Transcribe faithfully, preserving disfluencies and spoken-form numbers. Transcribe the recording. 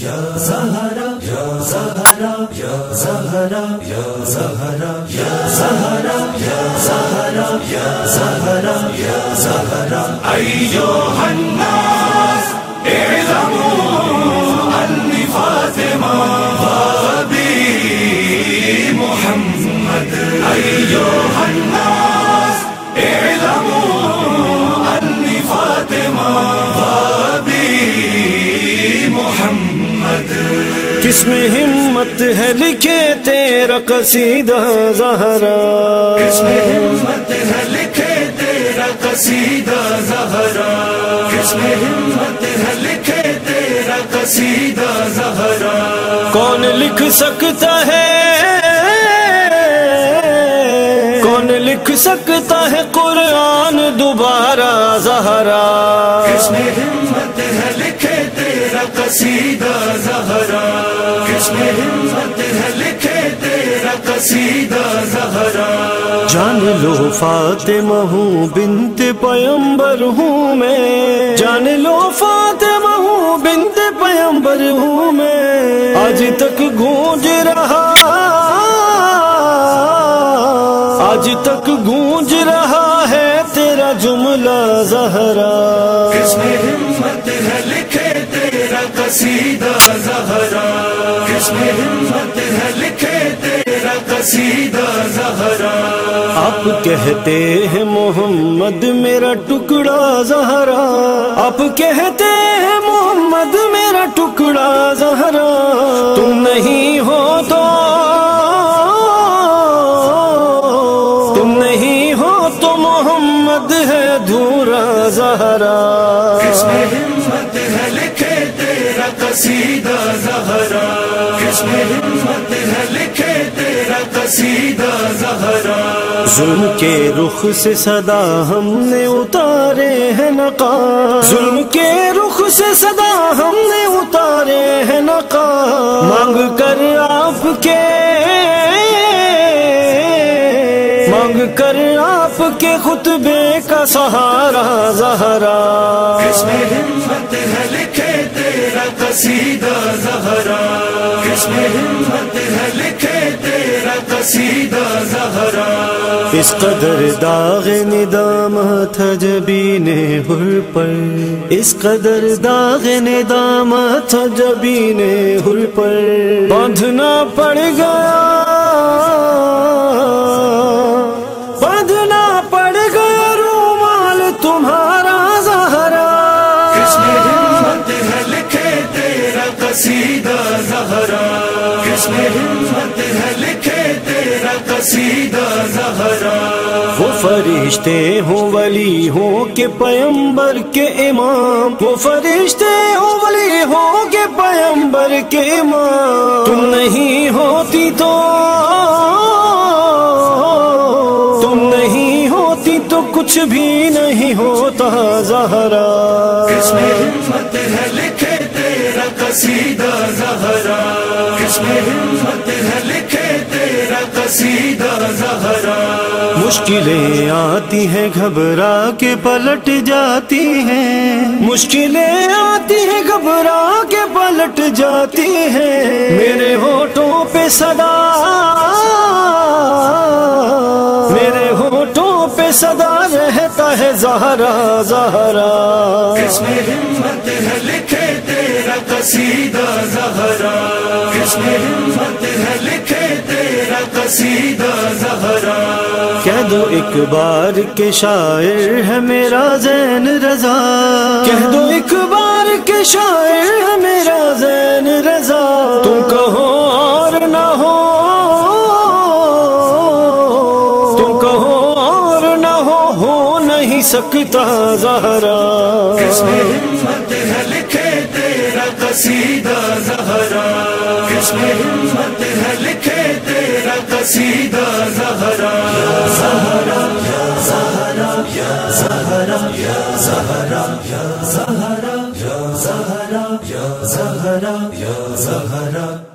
یا زہرا یا زہرا یا زہرا یا زہرا یا زہرا یا زہرا یا زہرا یا زہرا ایھا الناس اعلموا انی فاطمہ بابی محمد ایھا الناس اعلموا انی فاطمہ بابی محمد. کس میں ہمت ہے لکھے تیرا قصیدہ زہرا، کس میں ہمت ہے لکھے تیرا قصیدہ زہرا، کس میں ہمت ہے لکھے تیرا قصیدہ زہرا. کون لکھ سکتا ہے کون لکھ سکتا ہے قرآن دوبارہ زہرا، کس میں ہمت ہے لکھے تیرا قصیدہ زہرا، کس میں ہمت ہے لکھے تیرا قصیدہ زہرا. جان لو فاطمہ ہوں بنت پیمبر ہوں میں، جان لو فاطمہ ہوں بنت پیمبر ہوں میں، آج تک گونج رہا آج تک گونج رہا ہے تیرا جملہ زہرا. کس میں ہمت ہے لکھے تیرا قصیدہ زہرا، کس میں ہمت ہے لکھے تیرا قصیدہ زہرا. آپ کہتے ہیں محمد میرا ٹکڑا زہرا، آپ کہتے ہیں محمد میرا ٹکڑا زہرا، تم نہیں ہو تو تم نہیں ہو تو محمد ہے دھورا زہرا. کس میں ہمت ہے لکھے تیرا قصیدہ زہرا، کس میں ہمت ہے لکھے تیرا قصیدہ زہرا. ظلم کے رخ سے صدا ہم نے اتارے ہیں نقاب، ظلم کے رخ سے صدا ہم نے اتارے ہیں نقاب، مانگ کر آپ کے مانگ کر آپ کے خطبے کا سہارا زہرا. کس میں ہمت ہے لکھے تیرا قصیدہ زہرا، کس میں ہمت ہے لکھے تیرا قصیدہ زہرا. اس قدر داغ ندامت تھا جبین حر پر، اس قدر داغ ندامت تھا جبین حر پر، باندھنا پڑ گیا باندھنا پڑ گیا رومال تمہارا زہرا. کس میں ہمت ہے لکھے تیرا قصیدہ زہرا، کس میں ہمت ہے لکھے تیرا قصیدہ زہرا. وہ فرشتے ہوں ولی ہوں کہ پیمبر کے امام، وہ فرشتے ہوں ولی ہوں کہ پیمبر کے امام، تم نہیں ہوتی تو تم نہیں ہوتی تو کچھ بھی نہیں ہوتا زہرا. کس میں ہمت ہے لکھے تیرا قصیدہ زہرا، کس میں ہمت ہے لکھے تیرا قصیدہ زہرا. مشکلیں آتی ہیں گھبرا کے پلٹ جاتی ہیں، مشکلیں آتی ہیں گھبرا کے پلٹ جاتی ہیں، میرے ہونٹوں پہ صدا میرے ہونٹوں پہ صدا رہتا ہے زہرا زہرا. کس میں ہمت ہے لکھے تیرا قصیدہ زہرا، کس میں ہمت ہے لکھے تیرا قصیدہ زہرا. کہہ دو ایک بار کے شاعر ہے میرا زین رضا، کہہ دو ایک بار کے شاعر ہے میرا زین رضا، تم کہو اور نہ ہو تم کہو اور نہ ہو ہو نہیں سکتا زہرا. کس میں ہمت ہے لکھے تیرا قصیدہ زہرا، کس میں ہمت ہے لکھے تیرا قصیدہ زہرا. زہرا یا زہرا یا زہرا یا زہرا یا زہرا یا زہرا یا زہرا یا زہرا.